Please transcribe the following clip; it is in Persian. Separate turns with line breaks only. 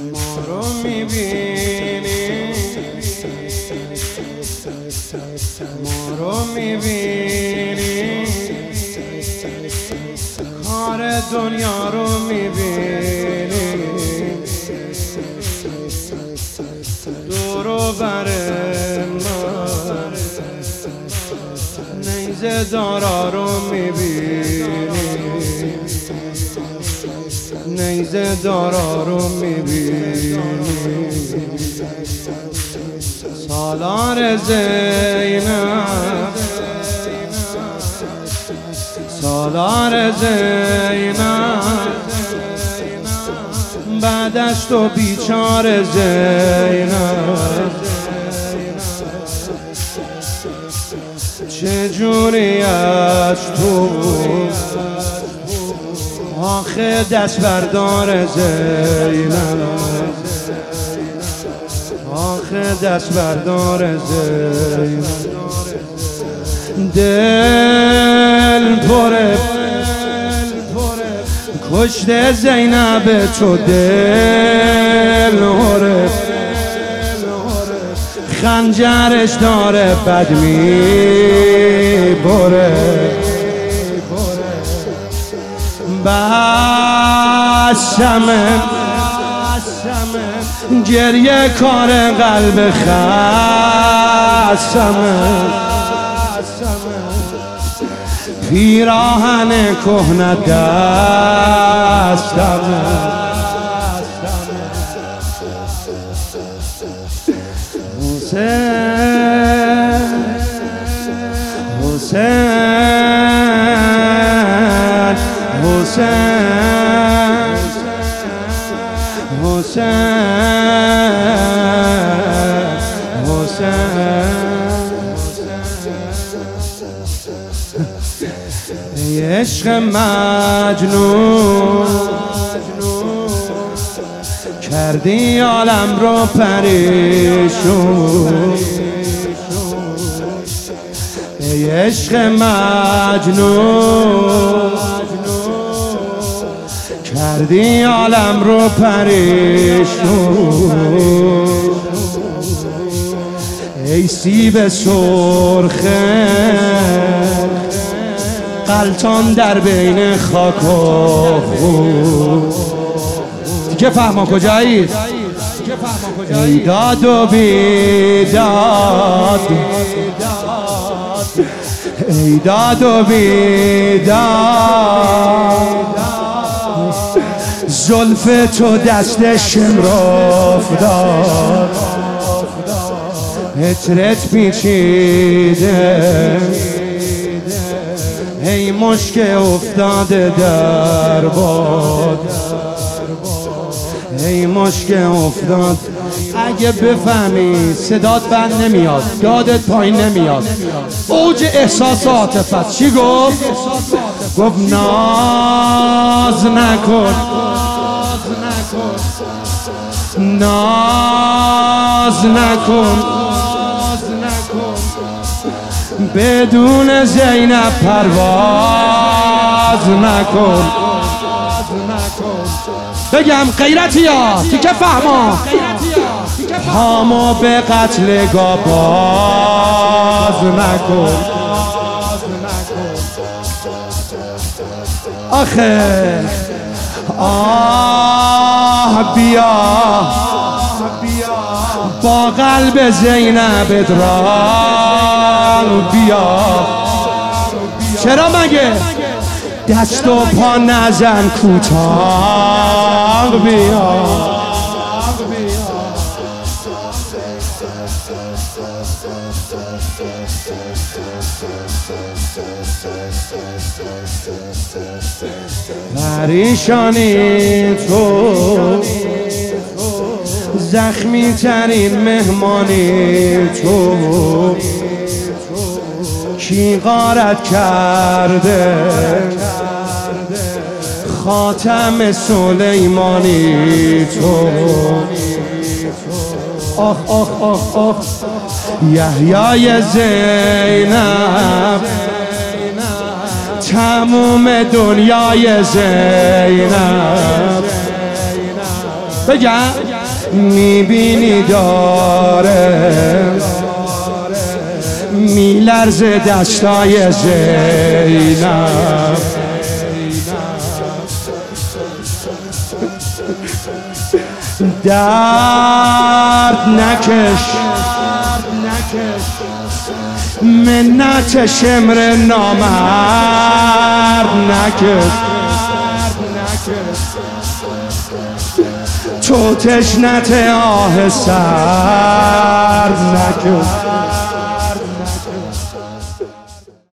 ما رو میبینی، ما رو میبینی، کار دنیا رو میبینی، دور و بر من نیزه دارا رو میبینی، نیزه دارا رو میبینی. سالار زینب، سالار زینب، بعدش تو بیچاره زینب، چجوری از تو آخه دست بردار زینب، آخه دست بردار زینب. دل پره کشته زینب تو، دل هره خنجرش داره بد میبره، بسمه گریه کار قلب خستمه، پیراهن کهنه دستمه، حسین حسین حسین حسین حسین ای عشق مجنون کردی عالم رو پریشون، ای عشق مجنون کردی عالم رو پریشون، ای سیب سرخه غلطان در بین خاک و خون. دیگه فهما کجایی؟ ای داد و بیداد، ای داد و بیداد، زلف تو دست شمراف داد، عطرت پیچیده، ای مشک افتاده در باد، ای مشک افتاد. اگه بفهمی صدات بند نمیاد، دادت پایین نمیاد، اوج احساسات عاطفت. چی گفت؟ گفت ناز نکن، ناز نکن، بدون زینب پرواز نکن. بگم غیرتی ها تیکه فهما، پامو به قتل گا باز نکن. آخه آه بیا با قلب زینب ادران بیا. چرا مگه دست و پا نزن کوتاه بیا. پریشانی تو زخمی ترین مهمانی تو، کی غارت کرده خاتم سلیمانی تو. آخ آخ آخ آخ یحیای زینب، تموم دنیای زینب. بگم میبینی داره میلرزه دستای زینب. درد نکش منت شمر نامرد نکش، تو تشنت آه سرد نکش.